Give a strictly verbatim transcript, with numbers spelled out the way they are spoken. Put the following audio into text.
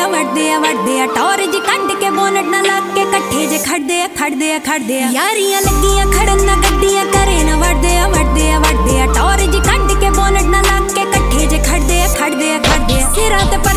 आ वड़दे आ वड़दे आ टौर जी कड्ड के बोनट ना लग के कट्ठे जे खड़दे आ खड़दे आ खड़दे आ यारियां लगियां खड़न ना गड्डियां करे ना वड़दे आ वड़दे आ वड़दे आ टौर जी कड्ड के बोनट ना लग के कट्ठे जे खड़दे आ खड़दे आ खड़दे आ सिरां ते